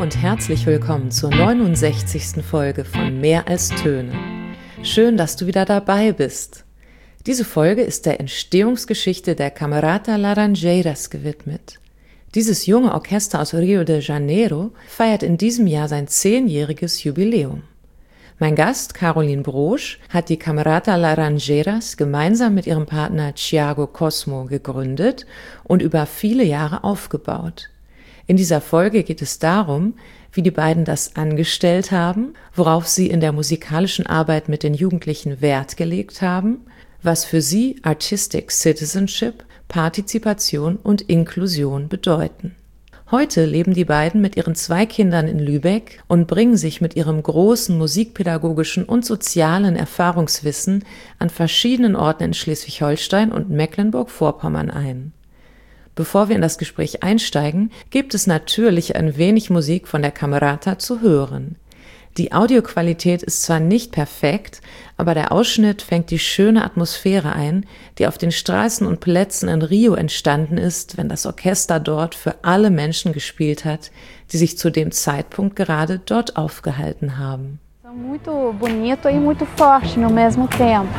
und herzlich willkommen zur 69. Folge von Mehr als Töne. Schön, dass du wieder dabei bist. Diese Folge ist der Entstehungsgeschichte der Camerata Laranjeiras gewidmet. Dieses junge Orchester aus Rio de Janeiro feiert in diesem Jahr sein 10-jähriges Jubiläum. Mein Gast, Caroline Brosch, hat die Camerata Laranjeiras gemeinsam mit ihrem Partner Thiago Cosmo gegründet und über viele Jahre aufgebaut. In dieser Folge geht es darum, wie die beiden das angestellt haben, worauf sie in der musikalischen Arbeit mit den Jugendlichen Wert gelegt haben, was für sie Artistic Citizenship, Partizipation und Inklusion bedeuten. Heute leben die beiden mit ihren 2 Kindern in Lübeck und bringen sich mit ihrem großen musikpädagogischen und sozialen Erfahrungswissen an verschiedenen Orten in Schleswig-Holstein und Mecklenburg-Vorpommern ein. Bevor wir in das Gespräch einsteigen, gibt es natürlich ein wenig Musik von der Camerata zu hören. Die Audioqualität ist zwar nicht perfekt, aber der Ausschnitt fängt die schöne Atmosphäre ein, die auf den Straßen und Plätzen in Rio entstanden ist, wenn das Orchester dort für alle Menschen gespielt hat, die sich zu dem Zeitpunkt gerade dort aufgehalten haben. Muito bonito e muito forte no mesmo tempo.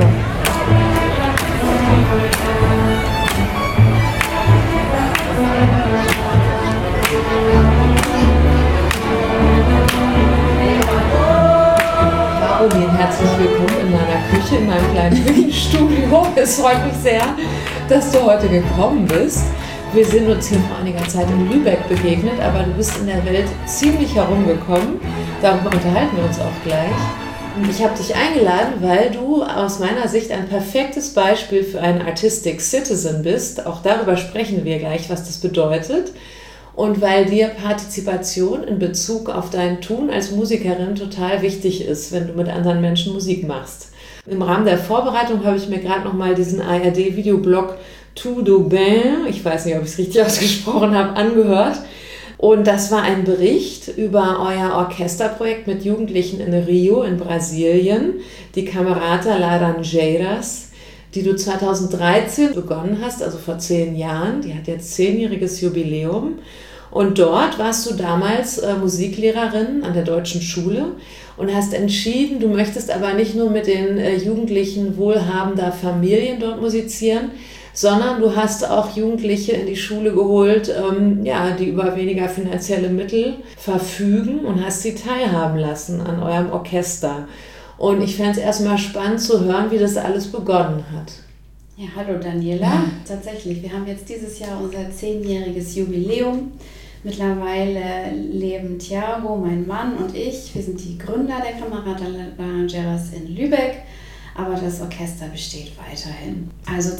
Caroline, herzlich willkommen in meiner Küche, in meinem kleinen Küchenstudio. Es freut mich sehr, dass du heute gekommen bist. Wir sind uns hier vor einiger Zeit in Lübeck begegnet, aber du bist in der Welt ziemlich herumgekommen. Darüber unterhalten wir uns auch gleich. Und ich habe dich eingeladen, weil du aus meiner Sicht ein perfektes Beispiel für einen Artistic Citizen bist. Auch darüber sprechen wir gleich, was das bedeutet. Und weil dir Partizipation in Bezug auf dein Tun als Musikerin total wichtig ist, wenn du mit anderen Menschen Musik machst. Im Rahmen der Vorbereitung habe ich mir gerade nochmal diesen ARD-Videoblog Tout de Bain, ich weiß nicht, ob ich es richtig ausgesprochen habe, angehört. Und das war ein Bericht über euer Orchesterprojekt mit Jugendlichen in Rio in Brasilien, die Camerata Laranjeiras, die du 2013 begonnen hast, also vor 10 Jahren. Die hat jetzt 10-jähriges Jubiläum. Und dort warst du damals Musiklehrerin an der Deutschen Schule und hast entschieden, du möchtest aber nicht nur mit den Jugendlichen wohlhabender Familien dort musizieren, sondern du hast auch Jugendliche in die Schule geholt, die über weniger finanzielle Mittel verfügen und hast sie teilhaben lassen an eurem Orchester. Und ich fände es erstmal spannend zu hören, wie das alles begonnen hat. Ja, hallo Daniela. Ja. Tatsächlich, wir haben jetzt dieses Jahr unser 10-jähriges Jubiläum. Mittlerweile leben Thiago, mein Mann und ich. Wir sind die Gründer der Camerata Laranjeiras in Lübeck, aber das Orchester besteht weiterhin. Also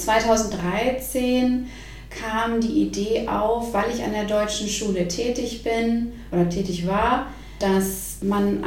2013 kam die Idee auf, weil ich an der Deutschen Schule tätig war, dass man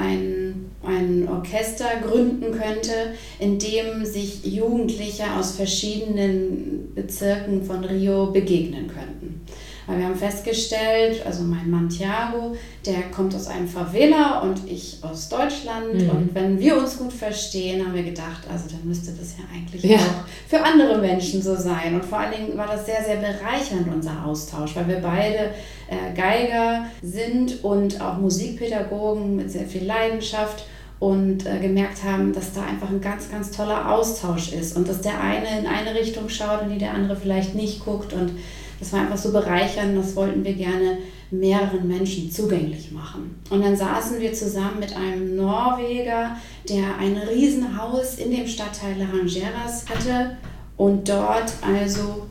ein Orchester gründen könnte, in dem sich Jugendliche aus verschiedenen Bezirken von Rio begegnen könnten. Weil wir haben festgestellt, also mein Mann Thiago, der kommt aus einem Favela und ich aus Deutschland. Mhm. Und wenn wir uns gut verstehen, haben wir gedacht, also dann müsste das ja eigentlich auch für andere Menschen so sein. Und vor allen Dingen war das sehr, sehr bereichernd, unser Austausch, weil wir beide Geiger sind und auch Musikpädagogen mit sehr viel Leidenschaft und gemerkt haben, dass da einfach ein ganz, ganz toller Austausch ist und dass der eine in eine Richtung schaut und die der andere vielleicht nicht guckt. Und das war einfach so bereichernd, das wollten wir gerne mehreren Menschen zugänglich machen. Und dann saßen wir zusammen mit einem Norweger, der ein Riesenhaus in dem Stadtteil Laranjeiras hatte und dort also...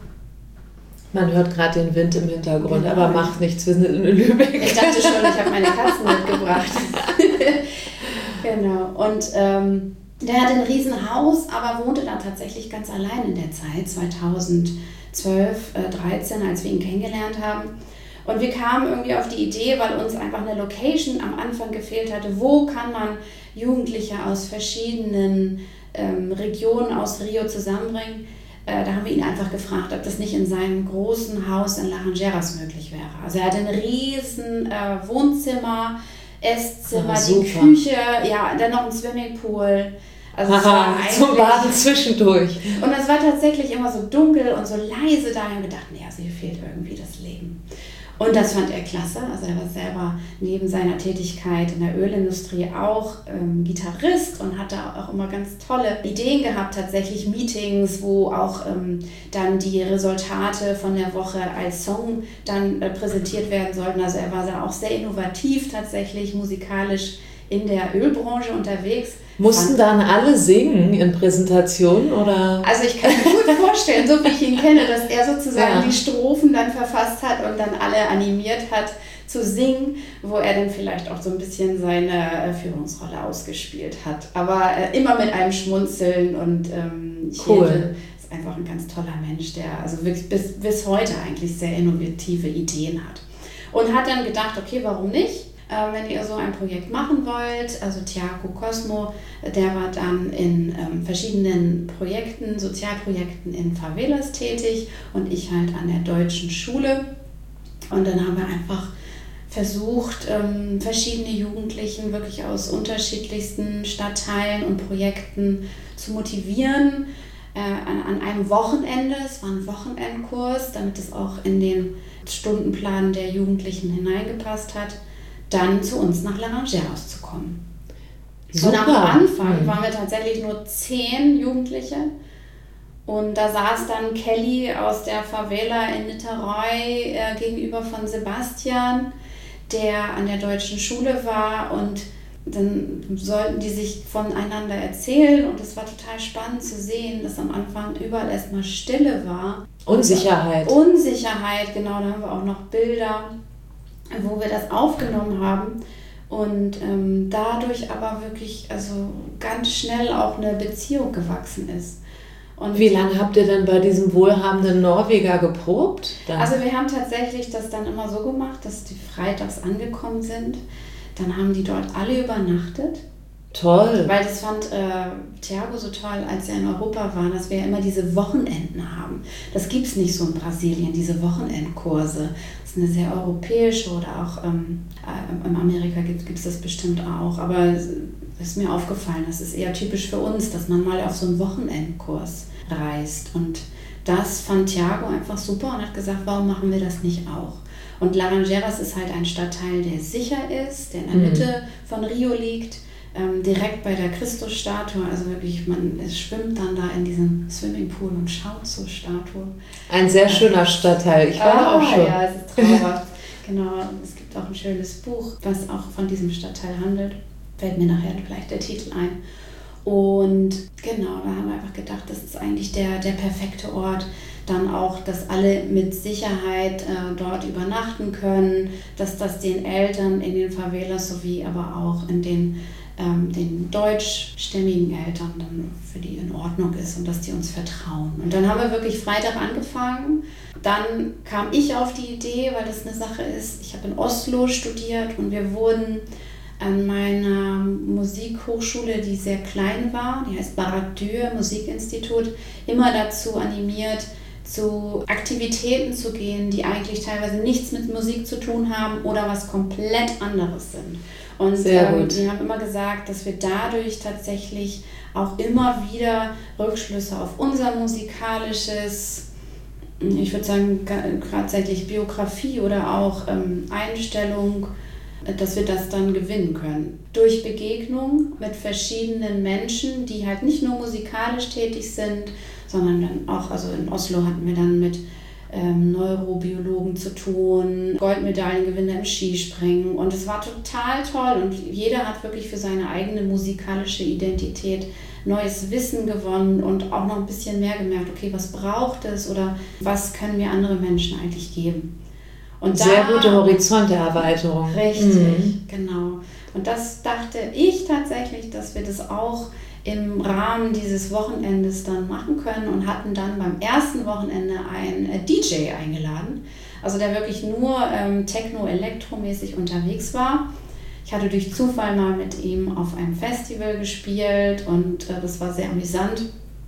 Man hört gerade den Wind im Hintergrund, genau. Aber macht nichts, wir sind in Lübeck. Ich dachte schon, ich habe meine Katzen mitgebracht. Genau, und der hat ein Riesenhaus, aber wohnte da tatsächlich ganz allein in der Zeit, 2012, 2013, als wir ihn kennengelernt haben. Und wir kamen irgendwie auf die Idee, weil uns einfach eine Location am Anfang gefehlt hatte, wo kann man Jugendliche aus verschiedenen Regionen aus Rio zusammenbringen. Da haben wir ihn einfach gefragt, ob das nicht in seinem großen Haus in Laranjeiras möglich wäre. Also er hatte ein riesen Wohnzimmer, Esszimmer, die Küche, ja, dann noch ein Swimmingpool. Also zum Baden zwischendurch. Und es war tatsächlich immer so dunkel und so leise da. Und wir dachten, ja, also hier fehlt irgendwie das Leben. Und das fand er klasse. Also er war selber neben seiner Tätigkeit in der Ölindustrie auch Gitarrist und hat da auch immer ganz tolle Ideen gehabt, tatsächlich Meetings, wo auch dann die Resultate von der Woche als Song dann präsentiert werden sollten. Also er war da auch sehr innovativ tatsächlich, musikalisch in der Ölbranche unterwegs. Mussten dann alle singen in Präsentationen, oder? Also ich kann mir gut vorstellen, so wie ich ihn kenne, dass er sozusagen die Strophen dann verfasst hat und dann alle animiert hat zu singen, wo er dann vielleicht auch so ein bisschen seine Führungsrolle ausgespielt hat. Aber immer mit einem Schmunzeln und cool. Ist einfach ein ganz toller Mensch, der also wirklich bis heute eigentlich sehr innovative Ideen hat. Und hat dann gedacht, okay, warum nicht? Wenn ihr so ein Projekt machen wollt, also Thiago Cosmo, der war dann in verschiedenen Projekten, Sozialprojekten in Favelas tätig und ich halt an der deutschen Schule. Und dann haben wir einfach versucht, verschiedene Jugendlichen wirklich aus unterschiedlichsten Stadtteilen und Projekten zu motivieren, an einem Wochenende, es war ein Wochenendkurs, damit es auch in den Stundenplan der Jugendlichen hineingepasst hat, dann zu uns nach Laranjeiras zu kommen. Super. Und am Anfang waren wir tatsächlich nur 10 Jugendliche und da saß dann Kelly aus der Favela in Niterói gegenüber von Sebastian, der an der deutschen Schule war, und dann sollten die sich voneinander erzählen und es war total spannend zu sehen, dass am Anfang überall erstmal Stille war. Unsicherheit, genau, da haben wir auch noch Bilder, wo wir das aufgenommen haben und dadurch aber wirklich also ganz schnell auch eine Beziehung gewachsen ist. Und wie lange habt ihr denn bei diesem wohlhabenden Norweger geprobt? Also wir haben tatsächlich das dann immer so gemacht, dass die freitags angekommen sind. Dann haben die dort alle übernachtet. Toll. Weil das fand Thiago so toll, als er in Europa war, dass wir ja immer diese Wochenenden haben. Das gibt es nicht so in Brasilien, diese Wochenendkurse. Das ist eine sehr europäische, oder auch in Amerika gibt es das bestimmt auch. Aber es ist mir aufgefallen, das ist eher typisch für uns, dass man mal auf so einen Wochenendkurs reist. Und das fand Thiago einfach super und hat gesagt, warum machen wir das nicht auch? Und Laranjeiras ist halt ein Stadtteil, der sicher ist, der in der Mitte von Rio liegt, direkt bei der Christusstatue. Also wirklich, es schwimmt dann da in diesem Swimmingpool und schaut zur Statue. Ein sehr schöner Stadtteil, ich war da auch schon. Ja, es ist traumhaft. Genau, es gibt auch ein schönes Buch, was auch von diesem Stadtteil handelt. Fällt mir nachher vielleicht der Titel ein. Und genau, da haben wir einfach gedacht, das ist eigentlich der perfekte Ort. Dann auch, dass alle mit Sicherheit dort übernachten können, dass das den Eltern in den Favelas sowie aber auch in den deutschstämmigen Eltern dann für die in Ordnung ist und dass die uns vertrauen. Und dann haben wir wirklich Freitag angefangen. Dann kam ich auf die Idee, weil das eine Sache ist, ich habe in Oslo studiert und wir wurden an meiner Musikhochschule, die sehr klein war, die heißt Barak-Dür Musikinstitut, immer dazu animiert, zu Aktivitäten zu gehen, die eigentlich teilweise nichts mit Musik zu tun haben oder was komplett anderes sind. Und die haben immer gesagt, dass wir dadurch tatsächlich auch immer wieder Rückschlüsse auf unser musikalisches, ich würde sagen, tatsächlich Biografie oder auch Einstellung, dass wir das dann gewinnen können. Durch Begegnung mit verschiedenen Menschen, die halt nicht nur musikalisch tätig sind, sondern dann auch, also in Oslo hatten wir dann mit Neurobiologen zu tun, Goldmedaillengewinner im Skispringen, und es war total toll und jeder hat wirklich für seine eigene musikalische Identität neues Wissen gewonnen und auch noch ein bisschen mehr gemerkt, okay, was braucht es oder was können wir anderen Menschen eigentlich geben. Und sehr gute Horizonterweiterung. Richtig, genau. Und das dachte ich tatsächlich, dass wir das auch im Rahmen dieses Wochenendes dann machen können und hatten dann beim ersten Wochenende einen DJ eingeladen, also der wirklich nur techno-elektromäßig unterwegs war. Ich hatte durch Zufall mal mit ihm auf einem Festival gespielt und das war sehr amüsant.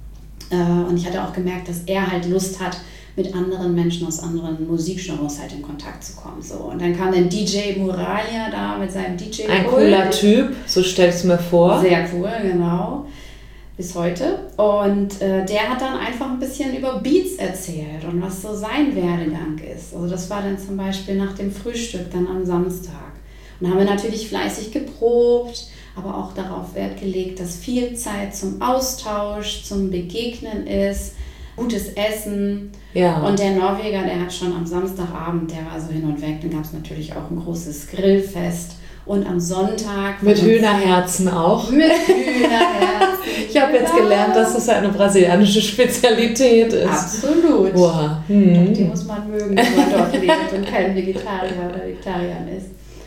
Und ich hatte auch gemerkt, dass er halt Lust hat, mit anderen Menschen aus anderen Musikgenres halt in Kontakt zu kommen. So. Und dann kam der DJ Muralia da mit seinem DJ-Pult. Ein cooler Typ, so stell ich es mir vor. Sehr cool, genau. bis heute. Und der hat dann einfach ein bisschen über Beats erzählt und was so sein Werdegang ist. Also das war dann zum Beispiel nach dem Frühstück dann am Samstag. Und dann haben wir natürlich fleißig geprobt, aber auch darauf Wert gelegt, dass viel Zeit zum Austausch, zum Begegnen ist, gutes Essen. Ja. Und der Norweger, der hat schon am Samstagabend, der war so hin und weg, dann gab es natürlich auch ein großes Grillfest. Und am Sonntag... Mit Hühnerherzen auch. Mit Hühnerherzen. Ich habe jetzt gelernt, dass das eine brasilianische Spezialität ist. Absolut. Wow. Die muss man mögen, wenn man dort lebt und kein Vegetarier oder Vegetarier ist.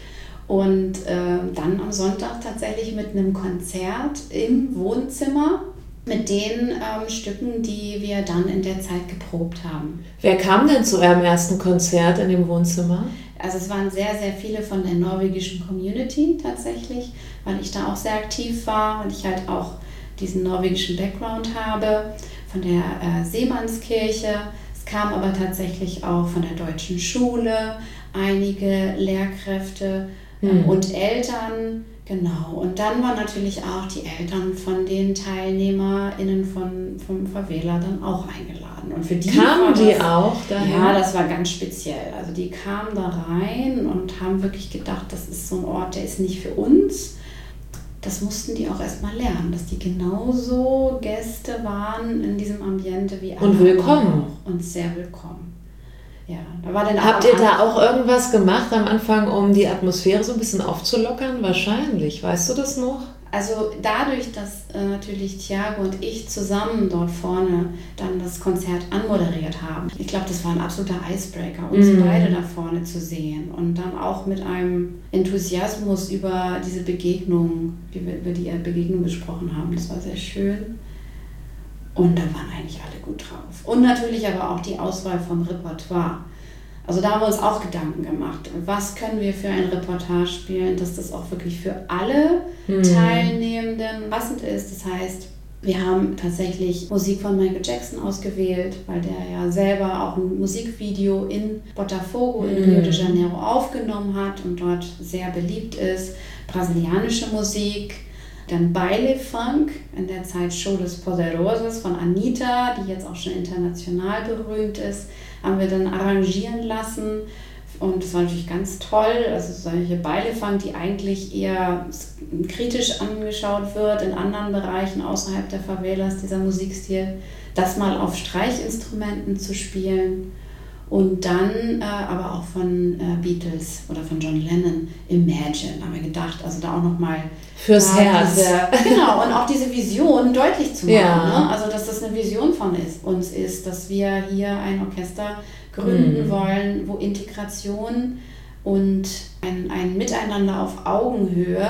Und dann am Sonntag tatsächlich mit einem Konzert im Wohnzimmer mit den Stücken, die wir dann in der Zeit geprobt haben. Wer kam denn zu eurem ersten Konzert in dem Wohnzimmer? Also es waren sehr, sehr viele von der norwegischen Community tatsächlich, weil ich da auch sehr aktiv war und ich halt auch diesen norwegischen Background habe, von der Seemannskirche. Es kam aber tatsächlich auch von der deutschen Schule, einige Lehrkräfte und Eltern. Genau, und dann waren natürlich auch die Eltern von den TeilnehmerInnen vom Favela dann auch eingeladen. Und für die kamen die auch dahin? Ja, das war ganz speziell. Also die kamen da rein und haben wirklich gedacht, das ist so ein Ort, der ist nicht für uns. Das mussten die auch erstmal lernen, dass die genauso Gäste waren in diesem Ambiente wie alle. Und willkommen. Und sehr willkommen. Ja, da war dann Habt ihr da auch irgendwas gemacht am Anfang, um die Atmosphäre so ein bisschen aufzulockern? Wahrscheinlich. Weißt du das noch? Also dadurch, dass natürlich Thiago und ich zusammen dort vorne dann das Konzert anmoderiert haben. Ich glaube, das war ein absoluter Icebreaker, uns beide da vorne zu sehen. Und dann auch mit einem Enthusiasmus über diese Begegnung, über die Begegnung gesprochen haben. Das war sehr schön. Und da waren eigentlich alle gut drauf. Und natürlich aber auch die Auswahl vom Repertoire. Also da haben wir uns auch Gedanken gemacht. Was können wir für ein Repertoire spielen, dass das auch wirklich für alle Teilnehmenden passend ist. Das heißt, wir haben tatsächlich Musik von Michael Jackson ausgewählt, weil der ja selber auch ein Musikvideo in Botafogo in Rio de Janeiro aufgenommen hat und dort sehr beliebt ist. Brasilianische Musik. Dann Baile Funk, in der Zeit Show des Poderosos von Anitta, die jetzt auch schon international berühmt ist, haben wir dann arrangieren lassen. Und das war natürlich ganz toll. Also solche Baile Funk, die eigentlich eher kritisch angeschaut wird in anderen Bereichen außerhalb der Favelas, dieser Musikstil, das mal auf Streichinstrumenten zu spielen. Und dann aber auch von Beatles oder von John Lennon, Imagine, haben wir gedacht, also da auch nochmal fürs Herz. Genau, und auch diese Vision deutlich zu machen. Ja. Ne? Also, dass das eine Vision von uns ist, dass wir hier ein Orchester gründen wollen, wo Integration und ein Miteinander auf Augenhöhe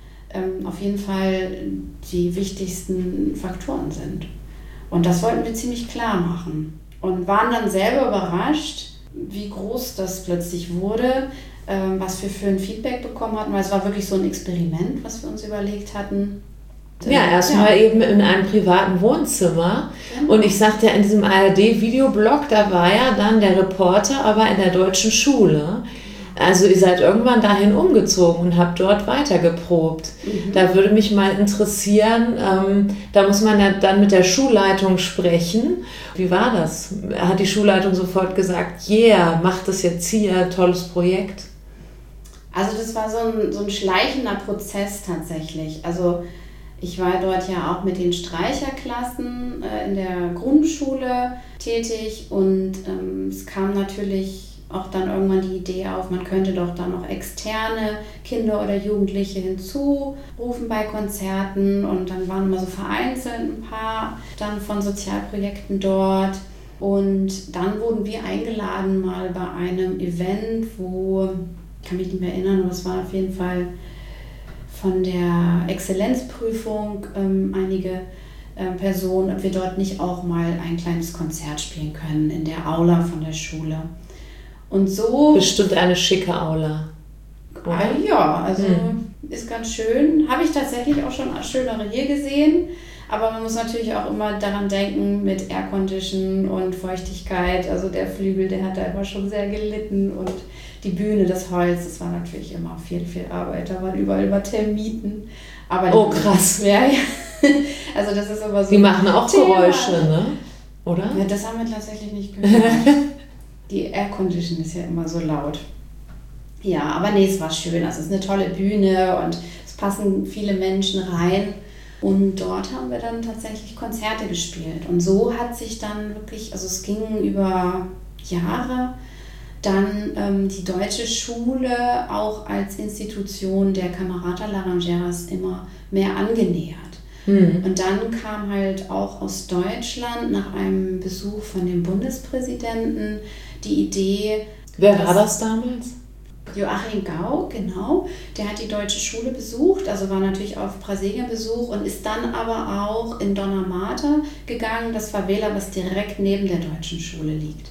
auf jeden Fall die wichtigsten Faktoren sind. Und das wollten wir ziemlich klar machen. Und waren dann selber überrascht, wie groß das plötzlich wurde, was wir für ein Feedback bekommen hatten, weil es war wirklich so ein Experiment, was wir uns überlegt hatten. Ja, erstmal eben in einem privaten Wohnzimmer. Genau. Und ich sagte ja, in diesem ARD-Videoblog, da war ja dann der Reporter, aber in der deutschen Schule. Also ihr seid irgendwann dahin umgezogen und habt dort weitergeprobt. Da würde mich mal interessieren, da muss man ja dann mit der Schulleitung sprechen. Wie war das? Hat die Schulleitung sofort gesagt, yeah, macht das jetzt hier, tolles Projekt? Also das war so ein schleichender Prozess tatsächlich. Also ich war dort ja auch mit den Streicherklassen in der Grundschule tätig und es kam natürlich auch dann irgendwann die Idee auf, man könnte doch dann noch externe Kinder oder Jugendliche hinzurufen bei Konzerten und dann waren immer so vereinzelt ein paar dann von Sozialprojekten dort und dann wurden wir eingeladen mal bei einem Event, wo, ich kann mich nicht mehr erinnern, aber es war auf jeden Fall von der Exzellenzprüfung einige Personen, ob wir dort nicht auch mal ein kleines Konzert spielen können in der Aula von der Schule. Und so... Bestimmt eine schicke Aula. Ja, also ist ganz schön. Habe ich tatsächlich auch schon schönere hier gesehen. Aber man muss natürlich auch immer daran denken mit Aircondition und Feuchtigkeit. Also der Flügel, der hat da immer schon sehr gelitten. Und die Bühne, das Holz, das war natürlich immer viel, viel Arbeit. Da waren überall immer Termiten. Aber oh, krass. Ja, Also das ist aber so. Die machen auch Thema. Geräusche, ne? Oder? Ja, das haben wir tatsächlich nicht gehört. Die Air Condition ist ja immer so laut. Ja, aber nee, es war schön. Also es ist eine tolle Bühne und es passen viele Menschen rein. Und dort haben wir dann tatsächlich Konzerte gespielt. Und so hat sich dann wirklich, also es ging über Jahre, dann die deutsche Schule auch als Institution der Camerata Laranjeras immer mehr angenähert. Und dann kam halt auch aus Deutschland nach einem Besuch von dem Bundespräsidenten die Idee. Wer war das damals? Joachim Gauck, genau. Der hat die deutsche Schule besucht, also war natürlich auf Brasilien-Besuch und ist dann aber auch in Dona Marta gegangen, das Favela, was direkt neben der deutschen Schule liegt.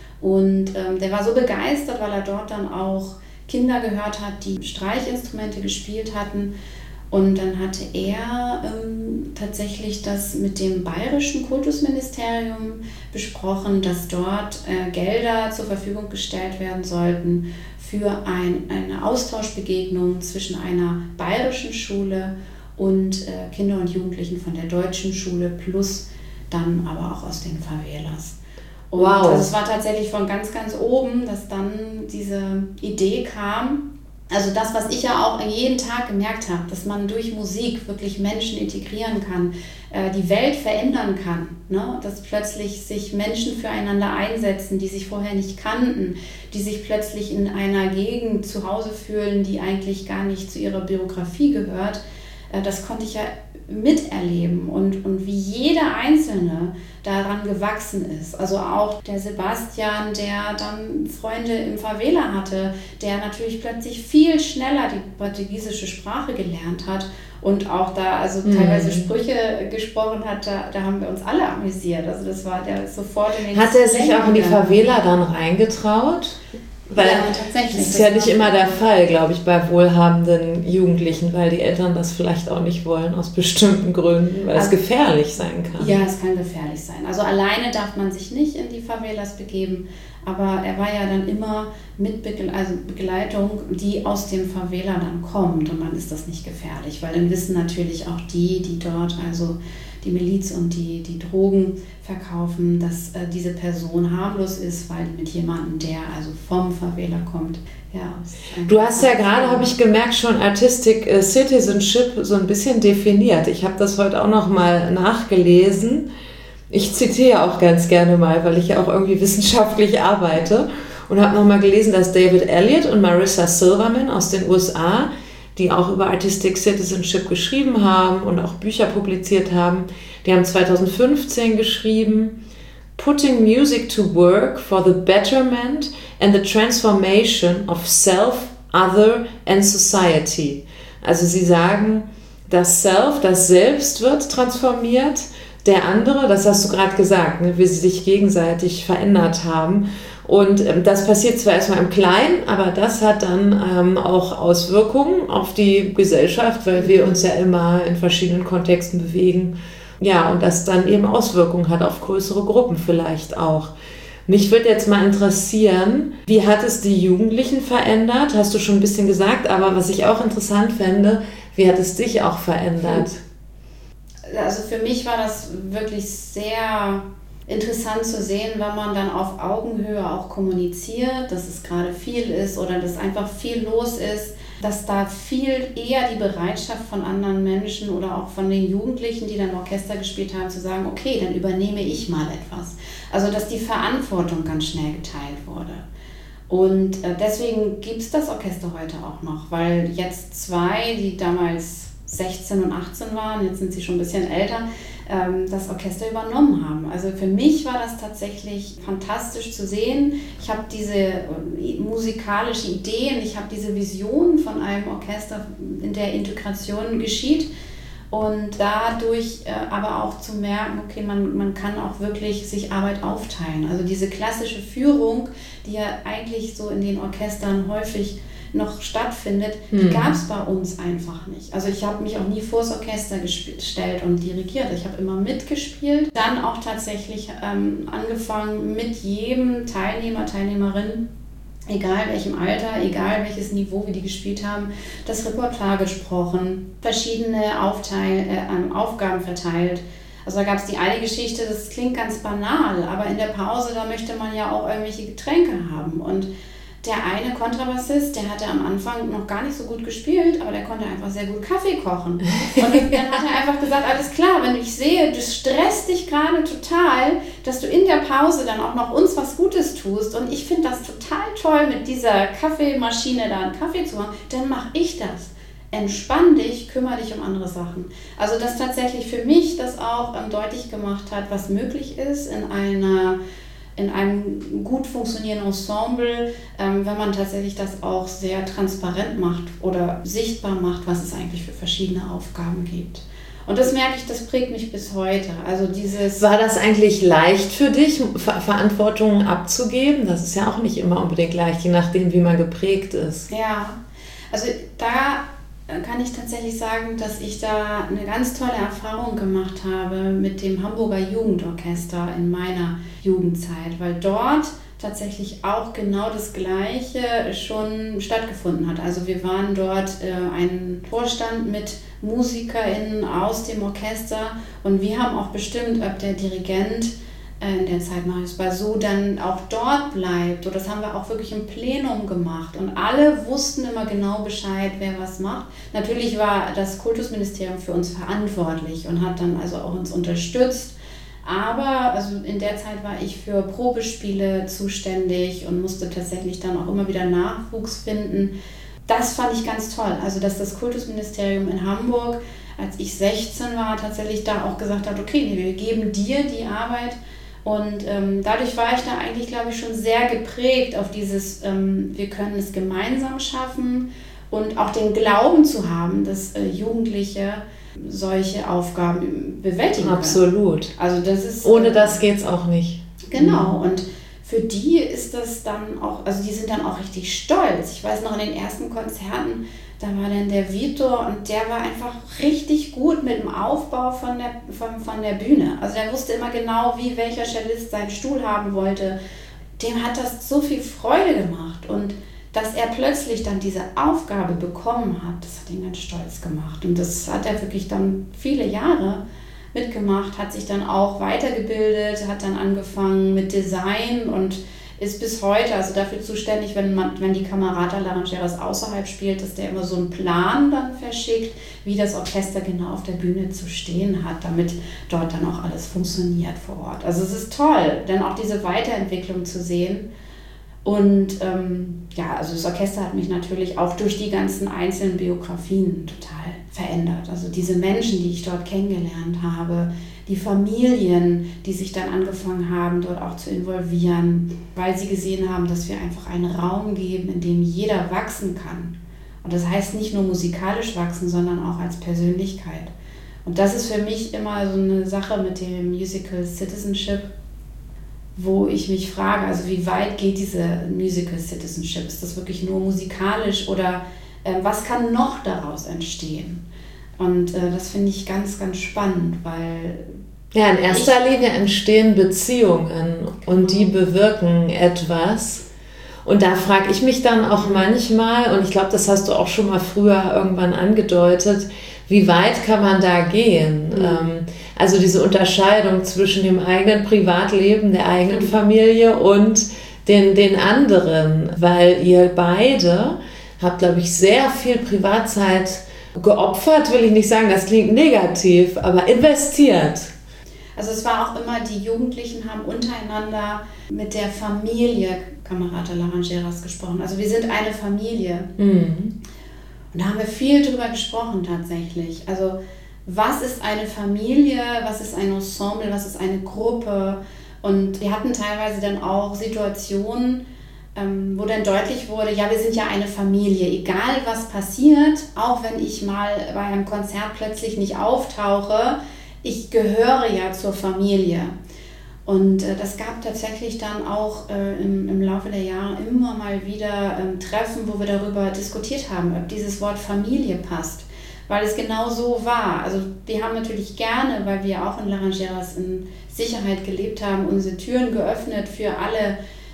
Und der war so begeistert, weil er dort dann auch Kinder gehört hat, die Streichinstrumente gespielt hatten. Und dann hatte er tatsächlich das mit dem bayerischen Kultusministerium besprochen, dass dort Gelder zur Verfügung gestellt werden sollten für eine Austauschbegegnung zwischen einer bayerischen Schule und Kinder und Jugendlichen von der deutschen Schule plus dann aber auch aus den Favelas. Und wow. Also es war tatsächlich von ganz, ganz oben, dass dann diese Idee kam. Also das, was ich ja auch jeden Tag gemerkt habe, dass man durch Musik wirklich Menschen integrieren kann, die Welt verändern kann, ne? Dass plötzlich sich Menschen füreinander einsetzen, die sich vorher nicht kannten, die sich plötzlich in einer Gegend zu Hause fühlen, die eigentlich gar nicht zu ihrer Biografie gehört. Das konnte ich ja miterleben und wie jeder Einzelne daran gewachsen ist. Also auch der Sebastian, der dann Freunde im Favela hatte, der natürlich plötzlich viel schneller die portugiesische Sprache gelernt hat und auch da also teilweise Sprüche gesprochen hat, da haben wir uns alle amüsiert. Also das war der sofort in den Hat er sich auch in die Favela dann reingetraut? Weil ja, tatsächlich. Das ist ja nicht immer der Fall, glaube ich, bei wohlhabenden Jugendlichen, weil die Eltern das vielleicht auch nicht wollen, aus bestimmten Gründen, weil es gefährlich sein kann. Ja, es kann gefährlich sein. Also alleine darf man sich nicht in die Favelas begeben, aber er war ja dann immer mit Begleitung, die aus dem Favela dann kommt und dann ist das nicht gefährlich, weil dann wissen natürlich auch die dort, also die Miliz und die Drogen verkaufen, dass diese Person harmlos ist, weil die mit jemandem, der also vom Favela kommt. Ja, du hast ja gerade, habe ich gemerkt, schon Artistic Citizenship so ein bisschen definiert. Ich habe das heute auch noch mal nachgelesen. Ich zitiere auch ganz gerne mal, weil ich ja auch irgendwie wissenschaftlich arbeite und habe noch mal gelesen, dass David Elliott und Marissa Silverman aus den USA, die auch über Artistic Citizenship geschrieben haben und auch Bücher publiziert haben. Die haben 2015 geschrieben, Putting Music to Work for the Betterment and the Transformation of Self, Other and Society. Also sie sagen, das Self, das Selbst wird transformiert, der andere, das hast du gerade gesagt, ne, wie sie sich gegenseitig verändert haben. Und das passiert zwar erstmal im Kleinen, aber das hat dann auch Auswirkungen auf die Gesellschaft, weil wir uns ja immer in verschiedenen Kontexten bewegen. Ja, und das dann eben Auswirkungen hat auf größere Gruppen vielleicht auch. Mich würde jetzt mal interessieren, wie hat es die Jugendlichen verändert? Hast du schon ein bisschen gesagt, aber was ich auch interessant fände, wie hat es dich auch verändert? Also für mich war das wirklich sehr interessant zu sehen, wenn man dann auf Augenhöhe auch kommuniziert, dass es gerade viel ist oder dass einfach viel los ist, dass da viel eher die Bereitschaft von anderen Menschen oder auch von den Jugendlichen, die dann Orchester gespielt haben, zu sagen, okay, dann übernehme ich mal etwas. Also dass die Verantwortung ganz schnell geteilt wurde. Und deswegen gibt es das Orchester heute auch noch, weil jetzt zwei, die damals 16 und 18 waren, jetzt sind sie schon ein bisschen älter, das Orchester übernommen haben. Also für mich war das tatsächlich fantastisch zu sehen. Ich habe diese musikalische Ideen, ich habe diese Vision von einem Orchester, in der Integration geschieht und dadurch aber auch zu merken, okay, man kann auch wirklich sich Arbeit aufteilen. Also diese klassische Führung, die ja eigentlich so in den Orchestern häufig noch stattfindet, die gab es bei uns einfach nicht. Also ich habe mich auch nie vors Orchester gestellt und dirigiert. Ich habe immer mitgespielt. Dann auch tatsächlich angefangen mit jedem Teilnehmer, Teilnehmerin egal welchem Alter, egal welches Niveau wir die gespielt haben, das Repertoire gesprochen, verschiedene Aufgaben verteilt. Also da gab es die eine Geschichte, das klingt ganz banal, aber in der Pause, da möchte man ja auch irgendwelche Getränke haben. Und der eine Kontrabassist, der hatte am Anfang noch gar nicht so gut gespielt, aber der konnte einfach sehr gut Kaffee kochen. Und dann hat er einfach gesagt, alles klar, wenn ich sehe, du stresst dich gerade total, dass du in der Pause dann auch noch uns was Gutes tust und ich finde das total toll, mit dieser Kaffeemaschine da einen Kaffee zu machen, dann mache ich das. Entspann dich, kümmere dich um andere Sachen. Also das tatsächlich für mich das auch deutlich gemacht hat, was möglich ist in einem gut funktionierenden Ensemble, wenn man tatsächlich das auch sehr transparent macht oder sichtbar macht, was es eigentlich für verschiedene Aufgaben gibt. Und das merke ich, das prägt mich bis heute. Also War das eigentlich leicht für dich, Verantwortung abzugeben? Das ist ja auch nicht immer unbedingt leicht, je nachdem, wie man geprägt ist. Ja, also da kann ich tatsächlich sagen, dass ich da eine ganz tolle Erfahrung gemacht habe mit dem Hamburger Jugendorchester in meiner Jugendzeit, weil dort tatsächlich auch genau das Gleiche schon stattgefunden hat. Also wir waren dort ein Vorstand mit MusikerInnen aus dem Orchester und wir haben auch bestimmt, ob der Dirigent in der Zeit Marius Basu dann auch dort bleibt. Und das haben wir auch wirklich im Plenum gemacht. Und alle wussten immer genau Bescheid, wer was macht. Natürlich war das Kultusministerium für uns verantwortlich und hat dann also auch uns unterstützt. Aber also in der Zeit war ich für Probespiele zuständig und musste tatsächlich dann auch immer wieder Nachwuchs finden. Das fand ich ganz toll. Also dass das Kultusministerium in Hamburg, als ich 16 war, tatsächlich da auch gesagt hat, okay, wir geben dir die Arbeit. Und dadurch war ich da eigentlich, glaube ich, schon sehr geprägt auf dieses, wir können es gemeinsam schaffen und auch den Glauben zu haben, dass Jugendliche solche Aufgaben bewältigen können. Absolut. Also das ist, ohne das geht es auch nicht. Genau, und für die ist das dann auch, also die sind dann auch richtig stolz. Ich weiß noch, in den ersten Konzerten, da war dann der Vitor und der war einfach richtig gut mit dem Aufbau von der Bühne. Also der wusste immer genau, wie welcher Cellist seinen Stuhl haben wollte. Dem hat das so viel Freude gemacht und dass er plötzlich dann diese Aufgabe bekommen hat, das hat ihn ganz stolz gemacht. Und das hat er wirklich dann viele Jahre mitgemacht, hat sich dann auch weitergebildet, hat dann angefangen mit Design und ist bis heute also dafür zuständig, wenn die Camerata Laranjeras außerhalb spielt, dass der immer so einen Plan dann verschickt, wie das Orchester genau auf der Bühne zu stehen hat, damit dort dann auch alles funktioniert vor Ort. Also es ist toll, dann auch diese Weiterentwicklung zu sehen. Und also das Orchester hat mich natürlich auch durch die ganzen einzelnen Biografien total verändert. Also diese Menschen, die ich dort kennengelernt habe, die Familien, die sich dann angefangen haben, dort auch zu involvieren, weil sie gesehen haben, dass wir einfach einen Raum geben, in dem jeder wachsen kann. Und das heißt nicht nur musikalisch wachsen, sondern auch als Persönlichkeit. Und das ist für mich immer so eine Sache mit dem Musical Citizenship, wo ich mich frage, also wie weit geht diese Musical Citizenship? Ist das wirklich nur musikalisch oder was kann noch daraus entstehen? Und das finde ich ganz, ganz spannend, weil... Ja, in erster Linie entstehen Beziehungen und die bewirken etwas. Und da frage ich mich dann auch manchmal, und ich glaube, das hast du auch schon mal früher irgendwann angedeutet, wie weit kann man da gehen? Also diese Unterscheidung zwischen dem eigenen Privatleben, der eigenen Familie und den anderen, weil ihr beide habt, glaube ich, sehr viel Privatzeit geopfert, will ich nicht sagen, das klingt negativ, aber investiert. Also es war auch immer, die Jugendlichen haben untereinander mit der Familie Camerata Laranjeras gesprochen. Also wir sind eine Familie. Und da haben wir viel drüber gesprochen tatsächlich. Also was ist eine Familie, was ist ein Ensemble, was ist eine Gruppe? Und wir hatten teilweise dann auch Situationen, wo dann deutlich wurde, ja, wir sind ja eine Familie, egal was passiert, auch wenn ich mal bei einem Konzert plötzlich nicht auftauche, ich gehöre ja zur Familie. Und das gab tatsächlich dann auch im Laufe der Jahre immer mal wieder Treffen, wo wir darüber diskutiert haben, ob dieses Wort Familie passt, weil es genau so war. Also wir haben natürlich gerne, weil wir auch in Laranjeras in Sicherheit gelebt haben, unsere Türen geöffnet für alle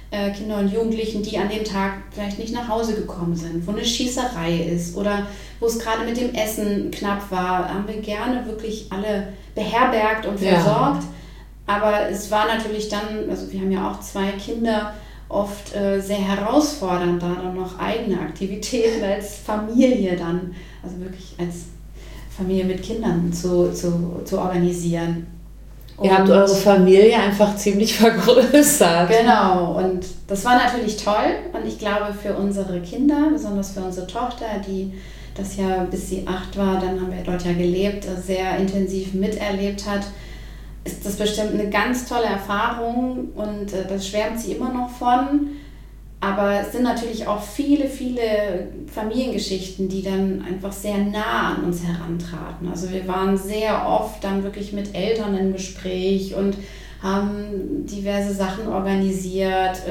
Kinder und Jugendlichen, die an dem Tag vielleicht nicht nach Hause gekommen sind, wo eine Schießerei ist oder wo es gerade mit dem Essen knapp war, haben wir gerne wirklich alle beherbergt und versorgt. Aber es war natürlich dann, also wir haben ja auch 2 Kinder, oft sehr herausfordernd, da dann noch eigene Aktivitäten als Familie dann, also wirklich als Familie mit Kindern zu organisieren. Ihr habt eure Familie einfach ziemlich vergrößert. Genau, und das war natürlich toll. Und ich glaube, für unsere Kinder, besonders für unsere Tochter, die das ja bis sie 8 war, dann haben wir dort ja gelebt, sehr intensiv miterlebt hat, ist das bestimmt eine ganz tolle Erfahrung und das schwärmt sie immer noch von. Aber es sind natürlich auch viele, viele Familiengeschichten, die dann einfach sehr nah an uns herantraten. Also wir waren sehr oft dann wirklich mit Eltern im Gespräch und haben diverse Sachen organisiert,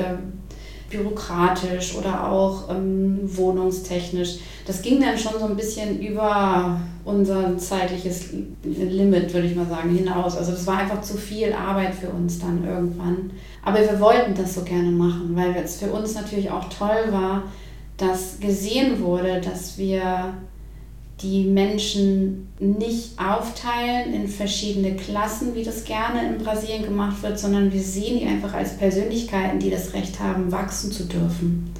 bürokratisch oder auch wohnungstechnisch. Das ging dann schon so ein bisschen über unser zeitliches Limit, würde ich mal sagen, hinaus. Also das war einfach zu viel Arbeit für uns dann irgendwann. Aber wir wollten das so gerne machen, weil es für uns natürlich auch toll war, dass gesehen wurde, dass wir die Menschen nicht aufteilen in verschiedene Klassen, wie das gerne in Brasilien gemacht wird, sondern wir sehen die einfach als Persönlichkeiten, die das Recht haben, wachsen zu dürfen.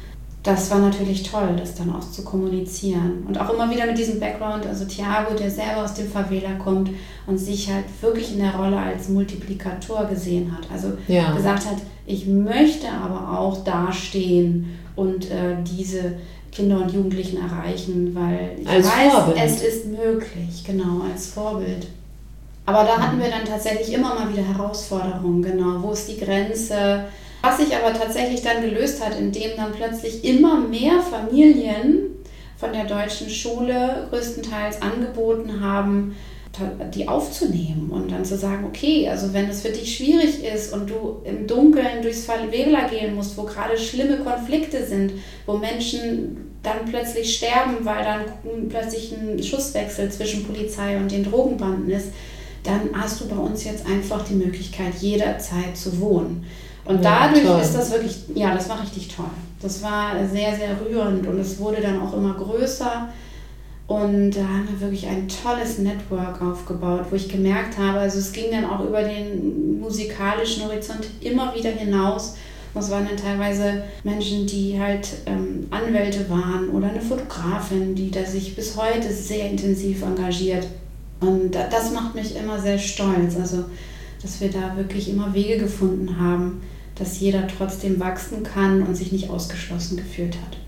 Das war natürlich toll, das dann auch zu kommunizieren. Und auch immer wieder mit diesem Background, also Thiago, der selber aus dem Favela kommt und sich halt wirklich in der Rolle als Multiplikator gesehen hat. Also gesagt hat, ich möchte aber auch dastehen und diese Kinder und Jugendlichen erreichen, weil ich weiß, Vorbild. Es ist möglich, genau, als Vorbild. Aber da hatten wir dann tatsächlich immer mal wieder Herausforderungen, genau, wo ist die Grenze? Was sich aber tatsächlich dann gelöst hat, indem dann plötzlich immer mehr Familien von der deutschen Schule größtenteils angeboten haben, die aufzunehmen und dann zu sagen, okay, also wenn es für dich schwierig ist und du im Dunkeln durchs Favela gehen musst, wo gerade schlimme Konflikte sind, wo Menschen dann plötzlich sterben, weil dann plötzlich ein Schusswechsel zwischen Polizei und den Drogenbanden ist, dann hast du bei uns jetzt einfach die Möglichkeit, jederzeit zu wohnen. Und dadurch ist das wirklich, das war richtig toll. Das war sehr, sehr rührend und es wurde dann auch immer größer. Und da haben wir wirklich ein tolles Network aufgebaut, wo ich gemerkt habe, also es ging dann auch über den musikalischen Horizont immer wieder hinaus. Das waren dann teilweise Menschen, die halt Anwälte waren oder eine Fotografin, die da sich bis heute sehr intensiv engagiert. Und das macht mich immer sehr stolz, also dass wir da wirklich immer Wege gefunden haben, dass jeder trotzdem wachsen kann und sich nicht ausgeschlossen gefühlt hat.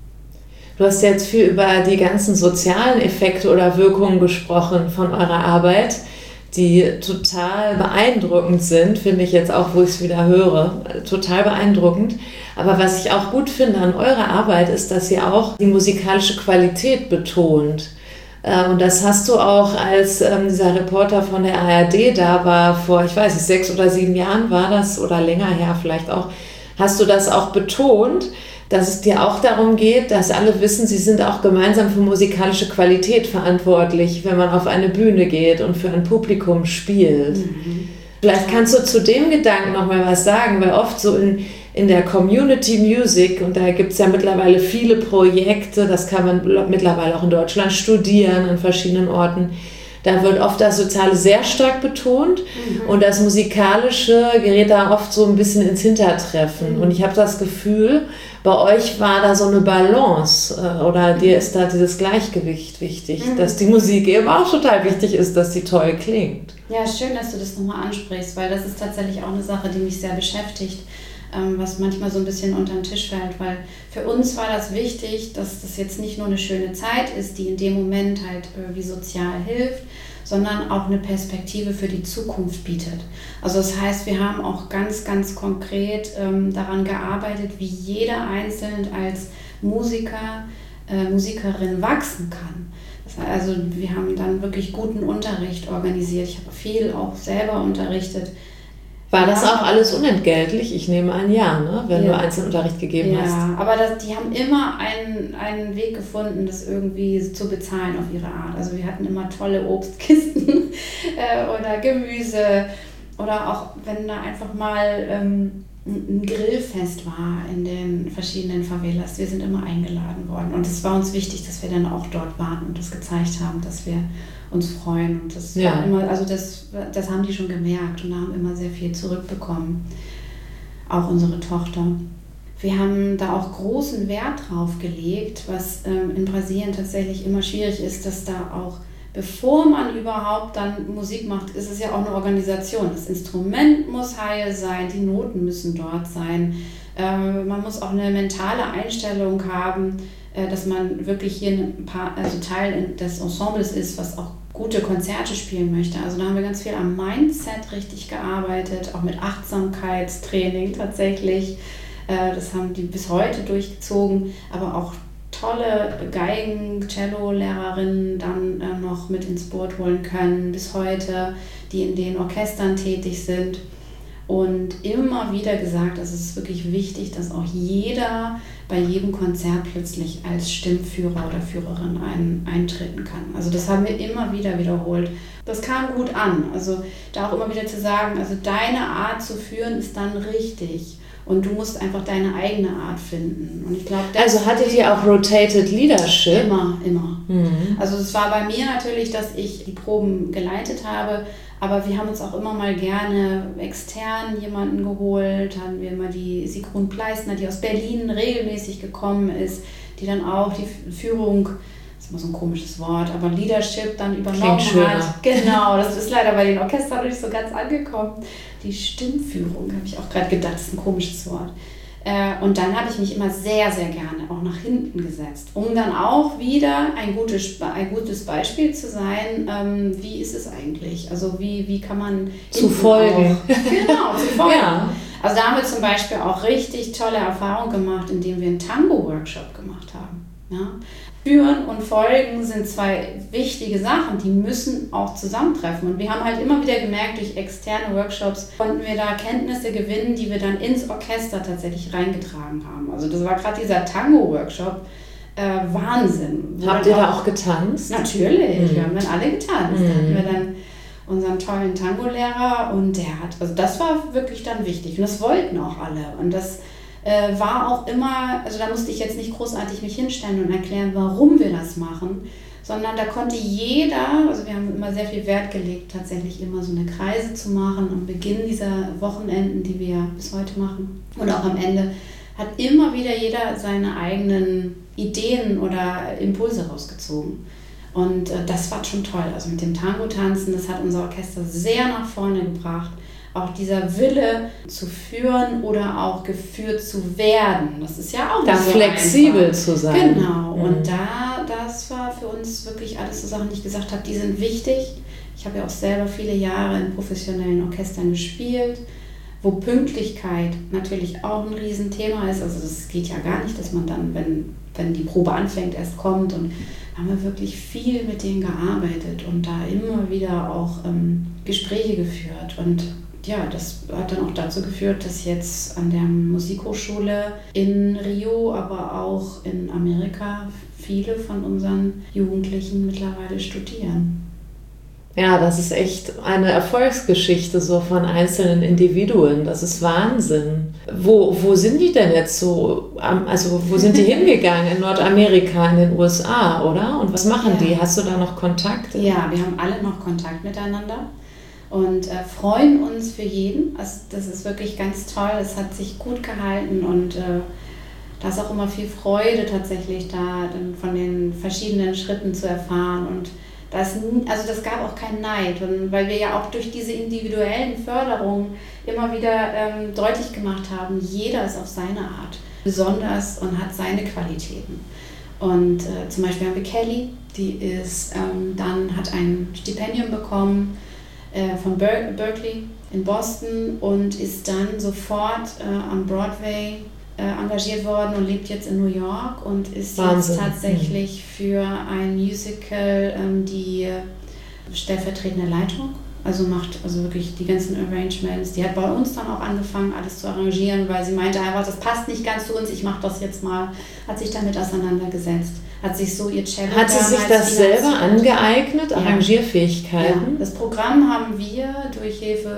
Du hast jetzt viel über die ganzen sozialen Effekte oder Wirkungen gesprochen von eurer Arbeit, die total beeindruckend sind, finde ich jetzt auch, wo ich es wieder höre, total beeindruckend. Aber was ich auch gut finde an eurer Arbeit ist, dass ihr auch die musikalische Qualität betont. Und das hast du auch, als dieser Reporter von der ARD da war, vor, ich weiß nicht, 6 oder 7 Jahren war das oder länger her vielleicht auch, hast du das auch betont, dass es dir auch darum geht, dass alle wissen, sie sind auch gemeinsam für musikalische Qualität verantwortlich, wenn man auf eine Bühne geht und für ein Publikum spielt. Mhm. Vielleicht kannst du zu dem Gedanken nochmal was sagen, weil oft so in der Community Music, und da gibt es ja mittlerweile viele Projekte, das kann man mittlerweile auch in Deutschland studieren, an verschiedenen Orten, da wird oft das Soziale sehr stark betont und das Musikalische gerät da oft so ein bisschen ins Hintertreffen. Und ich habe das Gefühl, bei euch war da so eine Balance oder dir ist da dieses Gleichgewicht wichtig, dass die Musik eben auch total wichtig ist, dass sie toll klingt. Ja, schön, dass du das nochmal ansprichst, weil das ist tatsächlich auch eine Sache, die mich sehr beschäftigt, was manchmal so ein bisschen unter den Tisch fällt, weil für uns war das wichtig, dass das jetzt nicht nur eine schöne Zeit ist, die in dem Moment halt irgendwie sozial hilft, sondern auch eine Perspektive für die Zukunft bietet. Also das heißt, wir haben auch ganz, ganz konkret daran gearbeitet, wie jeder Einzelne als Musiker, Musikerin wachsen kann. Also wir haben dann wirklich guten Unterricht organisiert. Ich habe viel auch selber unterrichtet. War das auch alles unentgeltlich? Ich nehme an, ja, ne? Wenn du Einzelunterricht gegeben hast. Ja, aber die haben immer einen Weg gefunden, das irgendwie zu bezahlen auf ihre Art. Also wir hatten immer tolle Obstkisten oder Gemüse oder auch wenn da einfach mal ein Grillfest war in den verschiedenen Favelas. Wir sind immer eingeladen worden und es war uns wichtig, dass wir dann auch dort waren und das gezeigt haben, dass wir uns freuen. Und das war immer, also das haben die schon gemerkt und haben immer sehr viel zurückbekommen. Auch unsere Tochter. Wir haben da auch großen Wert drauf gelegt, was in Brasilien tatsächlich immer schwierig ist, dass da auch, bevor man überhaupt dann Musik macht, ist es ja auch eine Organisation. Das Instrument muss heil sein, die Noten müssen dort sein. Man muss auch eine mentale Einstellung haben, dass man wirklich hier Teil des Ensembles ist, was auch gute Konzerte spielen möchte. Also da haben wir ganz viel am Mindset richtig gearbeitet, auch mit Achtsamkeitstraining tatsächlich. Das haben die bis heute durchgezogen, aber auch tolle Geigen-, Cello-Lehrerinnen dann noch mit ins Boot holen können bis heute, die in den Orchestern tätig sind. Und immer wieder gesagt, es ist wirklich wichtig, dass auch jeder bei jedem Konzert plötzlich als Stimmführer oder Führerin eintreten kann. Also das haben wir immer wieder wiederholt. Das kam gut an. Also da auch immer wieder zu sagen, also deine Art zu führen ist dann richtig. Und du musst einfach deine eigene Art finden. Und ich glaube, also hattet ihr auch Rotated Leadership? Immer. Mhm. Also es war bei mir natürlich, dass ich die Proben geleitet habe, aber wir haben uns auch immer mal gerne extern jemanden geholt. Hatten wir immer die Sigrun Pleisner, die aus Berlin regelmäßig gekommen ist, die dann auch die Führung, das ist immer so ein komisches Wort, aber Leadership dann übernommen hat. Genau, das ist leider bei den Orchestern nicht so ganz angekommen. Die Stimmführung, habe ich auch gerade gedacht, ist ein komisches Wort. Und dann habe ich mich immer sehr, sehr gerne auch nach hinten gesetzt, um dann auch wieder ein gutes Beispiel zu sein, wie ist es eigentlich? Also wie kann man zu folgen. Genau, zu folgen. Ja. Also da haben wir zum Beispiel auch richtig tolle Erfahrungen gemacht, indem wir einen Tango-Workshop gemacht haben. Ja? Führen und Folgen sind zwei wichtige Sachen, die müssen auch zusammentreffen. Und wir haben halt immer wieder gemerkt, durch externe Workshops konnten wir da Kenntnisse gewinnen, die wir dann ins Orchester tatsächlich reingetragen haben. Also das war gerade dieser Tango-Workshop, Wahnsinn. Habt ihr da auch getanzt? Natürlich, wir haben dann alle getanzt. Da hatten wir dann unseren tollen Tango-Lehrer und also das war wirklich dann wichtig. Und das wollten auch alle. Und das war auch immer, also da musste ich jetzt nicht großartig mich hinstellen und erklären, warum wir das machen, sondern da konnte jeder, also wir haben immer sehr viel Wert gelegt, tatsächlich immer so eine Kreise zu machen am Beginn dieser Wochenenden, die wir bis heute machen. Und auch am Ende hat immer wieder jeder seine eigenen Ideen oder Impulse rausgezogen. Und das war schon toll. Also mit dem Tango-Tanzen, das hat unser Orchester sehr nach vorne gebracht. Auch dieser Wille zu führen oder auch geführt zu werden, das ist ja auch da so flexibel einfach zu sein. Genau, und das war für uns wirklich alles so Sachen, die ich gesagt habe, die sind wichtig. Ich habe ja auch selber viele Jahre in professionellen Orchestern gespielt, wo Pünktlichkeit natürlich auch ein Riesenthema ist. Also das geht ja gar nicht, dass man dann, wenn die Probe anfängt, erst kommt. Und da haben wir wirklich viel mit denen gearbeitet und da immer wieder auch Gespräche geführt. Und ja, das hat dann auch dazu geführt, dass jetzt an der Musikhochschule in Rio, aber auch in Amerika viele von unseren Jugendlichen mittlerweile studieren. Ja, das ist echt eine Erfolgsgeschichte so von einzelnen Individuen. Das ist Wahnsinn. Wo sind die denn jetzt so? Also wo sind die hingegangen? In Nordamerika, in den USA, oder? Und was machen die? Hast du da noch Kontakt? Ja, wir haben alle noch Kontakt miteinander. Und freuen uns für jeden. Also das ist wirklich ganz toll. Es hat sich gut gehalten und da ist auch immer viel Freude tatsächlich da, dann von den verschiedenen Schritten zu erfahren. Und das gab auch keinen Neid, weil wir ja auch durch diese individuellen Förderungen immer wieder deutlich gemacht haben, jeder ist auf seine Art besonders und hat seine Qualitäten. Und zum Beispiel haben wir Kelly, die hat ein Stipendium bekommen von Berkeley in Boston und ist dann sofort am Broadway engagiert worden und lebt jetzt in New York und ist jetzt tatsächlich für ein Musical die stellvertretende Leitung. Also macht wirklich die ganzen Arrangements. Die hat bei uns dann auch angefangen, alles zu arrangieren, weil sie meinte einfach, das passt nicht ganz zu uns, ich mache das jetzt mal. Hat sich damit auseinandergesetzt. Hat sich so ihr Cello Hat sie sich das selber angeeignet, ja. Arrangierfähigkeiten? Ja. Das Programm haben wir durch Hilfe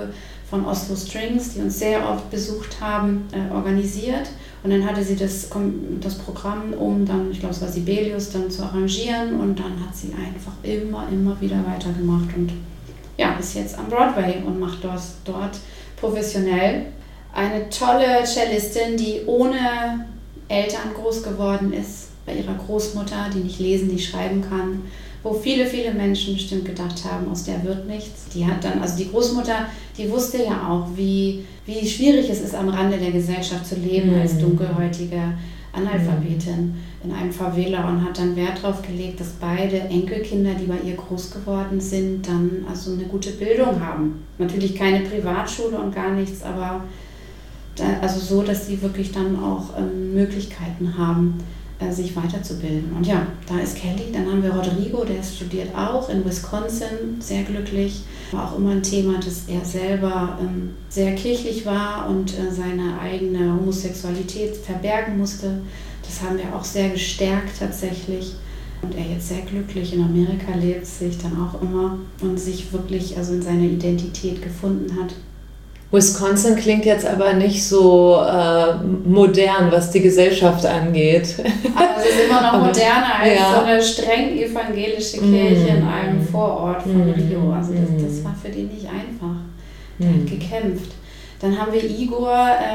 von Oslo Strings, die uns sehr oft besucht haben, organisiert. Und dann hatte sie das Programm, um dann, ich glaube es war Sibelius, dann zu arrangieren. Und dann hat sie einfach immer wieder weitergemacht. Und ja, ist jetzt am Broadway und macht dort professionell. Eine tolle Cellistin, die ohne Eltern groß geworden ist, bei ihrer Großmutter, die nicht lesen, nicht schreiben kann, wo viele Menschen bestimmt gedacht haben, aus der wird nichts. Die hat dann, also die Großmutter, die wusste ja auch, wie schwierig es ist, am Rande der Gesellschaft zu leben als dunkelhäutige Analphabetin in einem Favela und hat dann Wert darauf gelegt, dass beide Enkelkinder, die bei ihr groß geworden sind, dann also eine gute Bildung haben. Natürlich keine Privatschule und gar nichts, aber also so, dass sie wirklich dann auch Möglichkeiten haben, sich weiterzubilden. Und ja, da ist Kelly. Dann haben wir Rodrigo, der studiert auch in Wisconsin, sehr glücklich. War auch immer ein Thema, dass er selber sehr kirchlich war und seine eigene Homosexualität verbergen musste. Das haben wir auch sehr gestärkt tatsächlich. Und er jetzt sehr glücklich in Amerika lebt, sich dann auch immer und sich wirklich also in seiner Identität gefunden hat. Wisconsin klingt jetzt aber nicht so modern, was die Gesellschaft angeht. Aber es ist immer noch moderner als so eine streng evangelische Kirche in einem Vorort von Rio. Also das war für die nicht einfach. Der hat gekämpft. Dann haben wir Igor,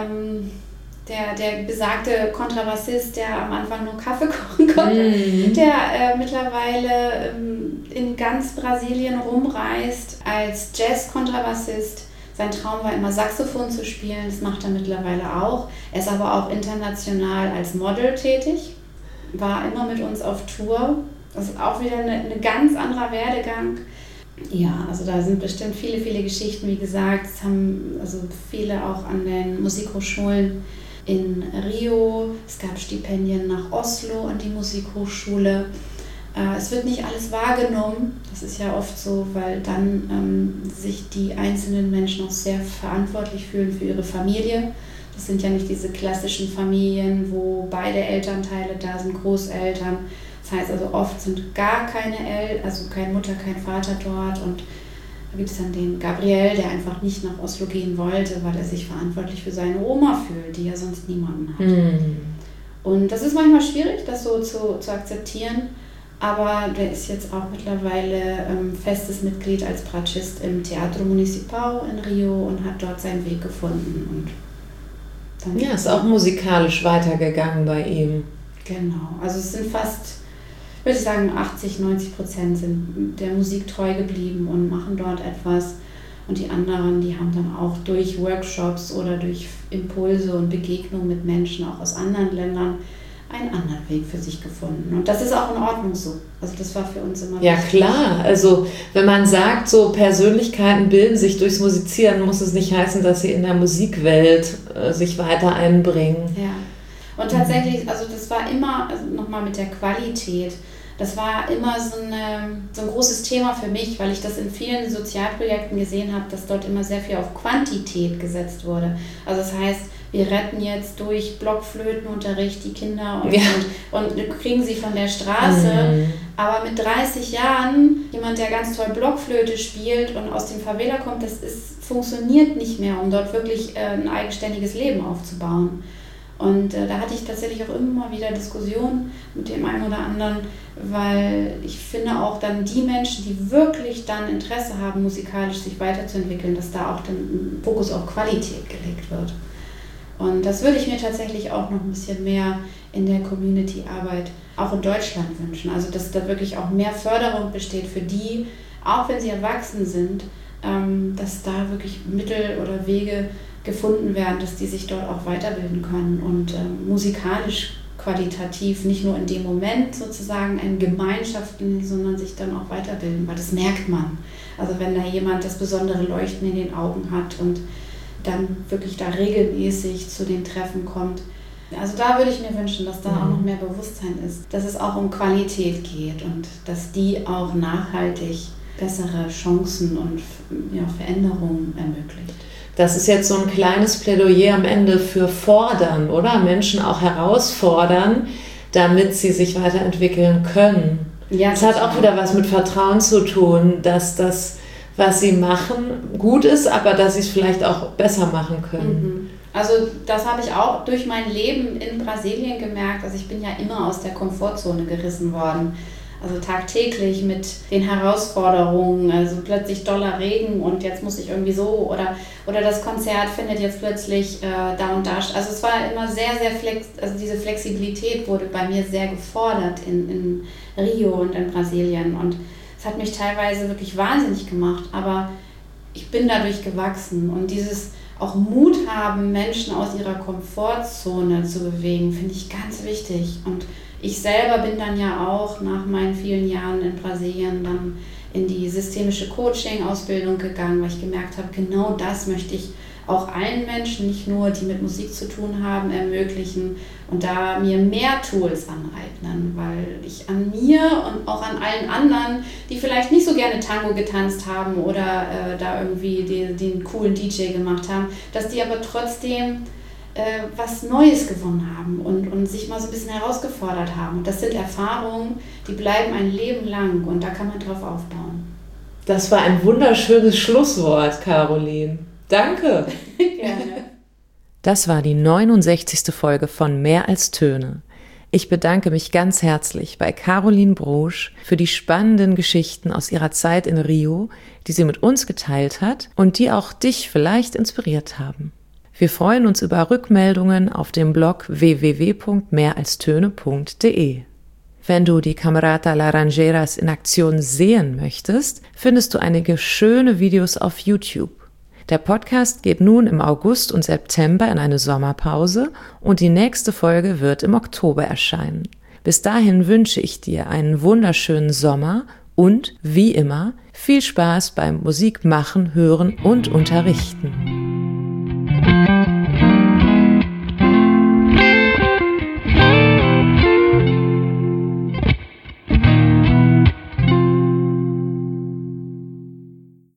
der besagte Kontrabassist, der am Anfang nur Kaffee kochen konnte, der mittlerweile in ganz Brasilien rumreist als Jazz-Kontrabassist. Sein Traum war immer, Saxophon zu spielen, das macht er mittlerweile auch. Er ist aber auch international als Model tätig, war immer mit uns auf Tour. Das ist auch wieder eine ganz anderer Werdegang. Ja, also da sind bestimmt viele Geschichten, wie gesagt. Es haben also viele auch an den Musikhochschulen in Rio. Es gab Stipendien nach Oslo an die Musikhochschule. Es wird nicht alles wahrgenommen, das ist ja oft so, weil dann sich die einzelnen Menschen auch sehr verantwortlich fühlen für ihre Familie. Das sind ja nicht diese klassischen Familien, wo beide Elternteile da sind, Großeltern. Das heißt also oft sind gar keine also keine Mutter, kein Vater dort. Und da gibt es dann den Gabriel, der einfach nicht nach Oslo gehen wollte, weil er sich verantwortlich für seine Oma fühlt, die ja sonst niemanden hat. Und das ist manchmal schwierig, das so zu akzeptieren. Aber der ist jetzt auch mittlerweile festes Mitglied als Bratschist im Teatro Municipal in Rio und hat dort seinen Weg gefunden. Und dann ist auch musikalisch weitergegangen bei ihm. Genau, also es sind fast, würde ich sagen, 80-90% sind der Musik treu geblieben und machen dort etwas. Und die anderen, die haben dann auch durch Workshops oder durch Impulse und Begegnungen mit Menschen auch aus anderen Ländern einen anderen Weg für sich gefunden. Und das ist auch in Ordnung so. Also das war für uns immer wichtig. Ja klar, also wenn man sagt, so Persönlichkeiten bilden sich durchs Musizieren, muss es nicht heißen, dass sie in der Musikwelt sich weiter einbringen. Ja, und tatsächlich, also das war immer, also nochmal mit der Qualität, das war immer so ein großes Thema für mich, weil ich das in vielen Sozialprojekten gesehen habe, dass dort immer sehr viel auf Quantität gesetzt wurde. Also das heißt, wir retten jetzt durch Blockflötenunterricht die Kinder und kriegen sie von der Straße. Aber mit 30 Jahren, jemand, der ganz toll Blockflöte spielt und aus dem Favela kommt, funktioniert nicht mehr, um dort wirklich ein eigenständiges Leben aufzubauen. Und da hatte ich tatsächlich auch immer wieder Diskussionen mit dem einen oder anderen, weil ich finde auch dann die Menschen, die wirklich dann Interesse haben, musikalisch sich weiterzuentwickeln, dass da auch dann ein Fokus auf Qualität gelegt wird. Und das würde ich mir tatsächlich auch noch ein bisschen mehr in der Community-Arbeit auch in Deutschland wünschen. Also dass da wirklich auch mehr Förderung besteht für die, auch wenn sie erwachsen sind, dass da wirklich Mittel oder Wege gefunden werden, dass die sich dort auch weiterbilden können und musikalisch qualitativ nicht nur in dem Moment sozusagen in Gemeinschaften, sondern sich dann auch weiterbilden, weil das merkt man. Also wenn da jemand das besondere Leuchten in den Augen hat und dann wirklich da regelmäßig zu den Treffen kommt. Also da würde ich mir wünschen, dass da auch noch mehr Bewusstsein ist, dass es auch um Qualität geht und dass die auch nachhaltig bessere Chancen und Veränderungen ermöglicht. Das ist jetzt so ein kleines Plädoyer am Ende für fordern, oder? Menschen auch herausfordern, damit sie sich weiterentwickeln können. Ja, das hat auch wieder was mit Vertrauen zu tun, dass das was sie machen, gut ist, aber dass sie es vielleicht auch besser machen können. Also das habe ich auch durch mein Leben in Brasilien gemerkt. Also ich bin ja immer aus der Komfortzone gerissen worden. Also tagtäglich mit den Herausforderungen, also plötzlich doller Regen und jetzt muss ich irgendwie so oder das Konzert findet jetzt plötzlich da und da. Also es war immer sehr, also diese Flexibilität wurde bei mir sehr gefordert in Rio und in Brasilien und es hat mich teilweise wirklich wahnsinnig gemacht, aber ich bin dadurch gewachsen und dieses auch Mut haben, Menschen aus ihrer Komfortzone zu bewegen, finde ich ganz wichtig. Und ich selber bin dann ja auch nach meinen vielen Jahren in Brasilien dann in die systemische Coaching-Ausbildung gegangen, weil ich gemerkt habe, genau das möchte ich auch allen Menschen, nicht nur die mit Musik zu tun haben, ermöglichen und da mir mehr Tools aneignen, weil ich an mir und auch an allen anderen, die vielleicht nicht so gerne Tango getanzt haben oder da irgendwie den coolen DJ gemacht haben, dass die aber trotzdem was Neues gewonnen haben und sich mal so ein bisschen herausgefordert haben. Und das sind Erfahrungen, die bleiben ein Leben lang und da kann man drauf aufbauen. Das war ein wunderschönes Schlusswort, Caroline. Danke. Gerne. Das war die 69. Folge von Mehr als Töne. Ich bedanke mich ganz herzlich bei Caroline Brosch für die spannenden Geschichten aus ihrer Zeit in Rio, die sie mit uns geteilt hat und die auch dich vielleicht inspiriert haben. Wir freuen uns über Rückmeldungen auf dem Blog www.mehralstöne.de. Wenn du die Camerata Laranjeiras in Aktion sehen möchtest, findest du einige schöne Videos auf YouTube. Der Podcast geht nun im August und September in eine Sommerpause und die nächste Folge wird im Oktober erscheinen. Bis dahin wünsche ich dir einen wunderschönen Sommer und, wie immer, viel Spaß beim Musikmachen, Hören und Unterrichten.